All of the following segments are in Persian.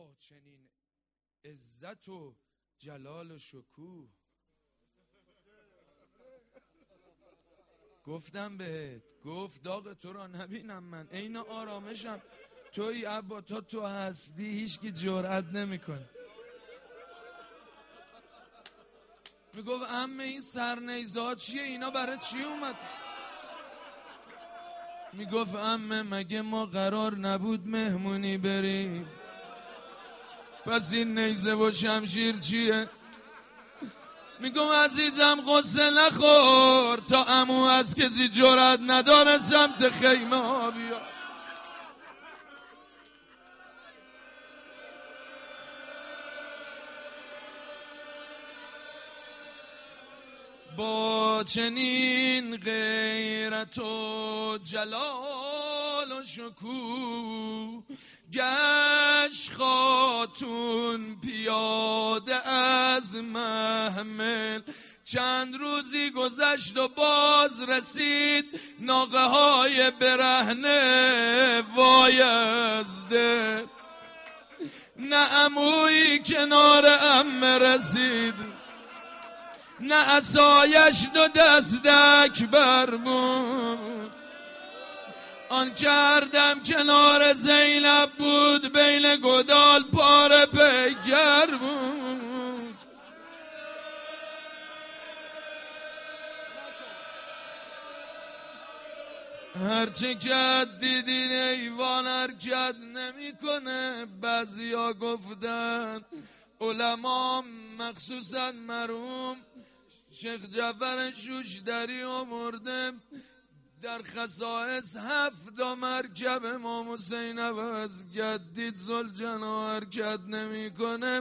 با چنین عزت و جلال و شکوه. گفتم بهت، گفت داغ تو را نبینم من، عین آرامشم توی ابا، تا تو هستی هیچ کی جرئت نمیکنه. میگفت عمه این سرنیزات چیه، اینا برای چی اومد؟ میگفت عمه مگه ما قرار نبود مهمونی بریم؟ پس این نیزه و شمشیر چیه؟ میگم عزیزم قصه نخور، تا عمو از کسی جرأت نداره سمت خیمه ها بیا. با چنین غیرت و جلال و شکوه گشت خاتون پیاده از محمل. چند روزی گذشت و باز رسید ناقه های برهنه وای از دل. نه عمویی کنار عمه رسید، نه عصایش دو دستک بر بود. آن کردم کنار زینب بود، بین گدال پاره پیکر بود. هرچه کد دیدین ایوان حرکت نمیکنه. بعضیا گفتن علما مخصوصا مرحوم شیخ جعفر شوشتری آورده در خصائص 7 مرکب امام حسین عوض گدید زلجنا حرکت نمیکنه.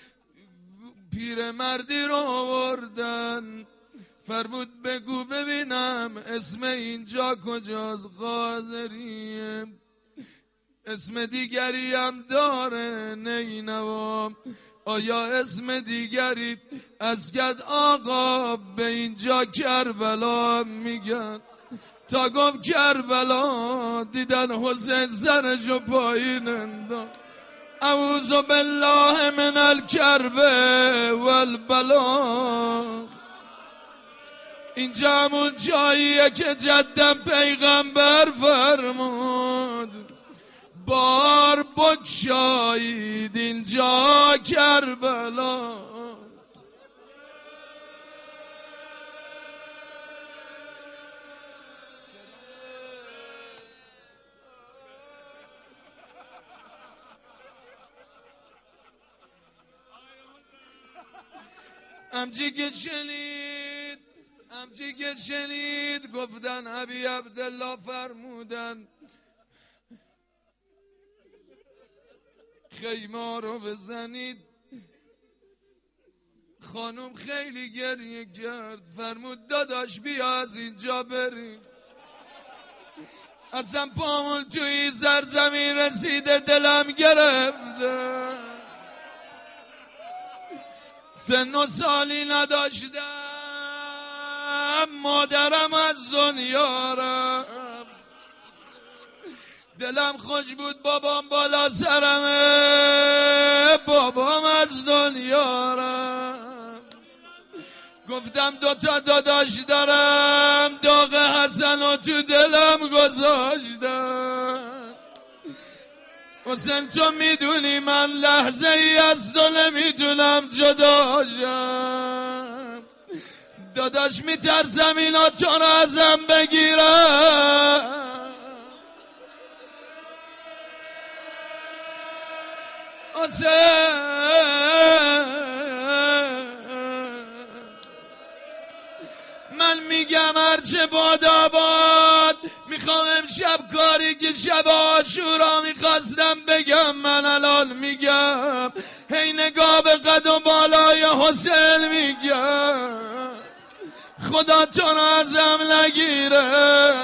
پیرمردی رو آوردن، فرمود بگو ببینم اسم اینجا کجاست؟ قادریه. اسم دیگری هم داره؟ نینوا. آیا اسم دیگری از گد آقا به اینجا کربلا میگن؟ تا گفت کربلا دیدن حسین سرشو پایین انداخت. اعوذ بالله من الکرب والبلا. اینجا همون جاییه که جدم پیغمبر فرمود بار بگشایید اینجا کربلا. امجی که شنید گفتن ابی عبدالله فرمودن خیمه رو بزنید. خانم خیلی گریه کرد، فرمود داداش بیا از اینجا بریم. اصلا پامون توی زرزمین رسیده دلم گرفته. سن و سالی نداشتم، مادرم از دنیا رفت. دلم خوش بود بابام بالا سرمه، بابام از دنیا رفت. گفتم 2 داداش دارم، داغ حسن رو تو دلم گذاشتم. حسین تو میدونی من لحظه ای از تو نمیتونم جدا شم. داداش میترسم اینا تو رو ازم بگیرم. من میگم هرچه باد میخوام امشب کاری که شب عاشورا میخواستم بگم من الان میگم. هی نگاه به قد و بالای حسین میگم خدا تو رو ازم نگیره.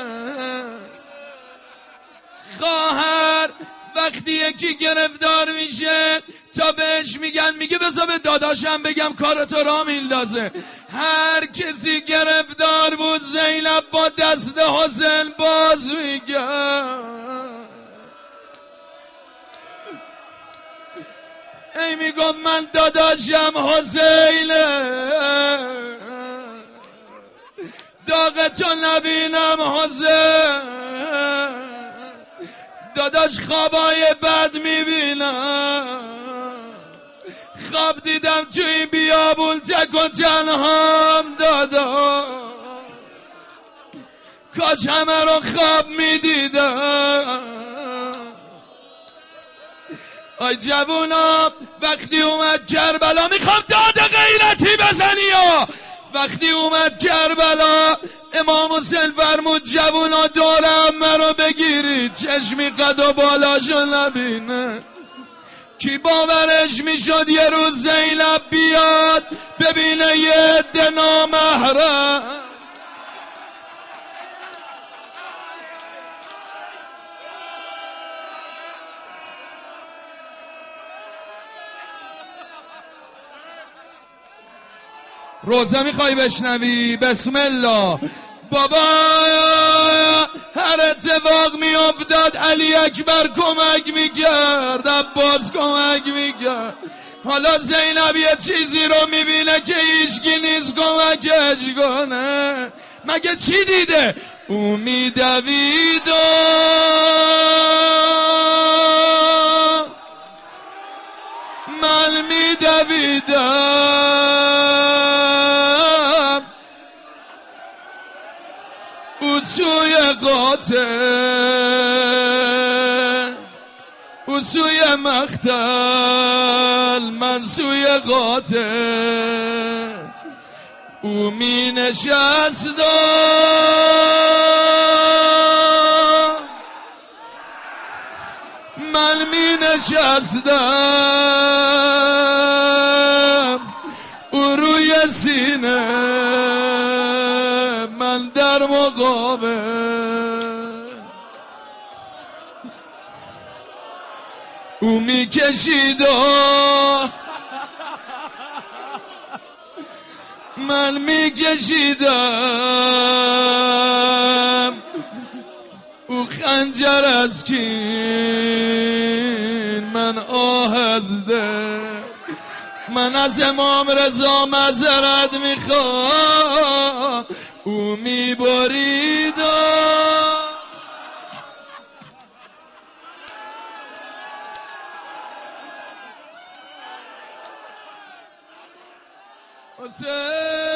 خواهر وقتی یکی گرفتار میشه تا بهش میگه بذار به داداشم بگم کار تو را میندازه. هر کسی گرفتار بود زینب با دست حسین باز میگه. ای میگفت من داداشم حسینه، داغ تو نبینم حسین، داداش خوابای بد میبینم، خواب دیدم توی بیابون تک و تنهام دادا، کاش همه رو خواب میدیدم. آی جوونا وقتی اومد کربلا، میخوام داد غیرتی بزنی یا وقتی اومد کربلا، امام حسین فرمود جوونا دورم مرا بگیرید، چشمی قد و بالاشو نبینه. کی باورش میشد یه روز زینب بیاد ببینه یه عده نامحرم؟ روزه میخوای بشنوی؟ بسم الله. بابا هر اتفاق میافتاد علی اکبر کمک میکرد، عباس کمک میکرد. حالا زینب یه چیزی رو میبینه که هیچکی نیست کمکش کنه. مگه چی دیده؟ او میدوید من میدویدم، او سوی قاتل، او سوی مقتل، من سوی قاتل. او می نشست من می نشستم، او روی سینه من در مقابل. او می کشید من می کشیدم، او خنجر از کین من آه از دل. من از امام رضا معذرت میخوام، او میبرید حسین.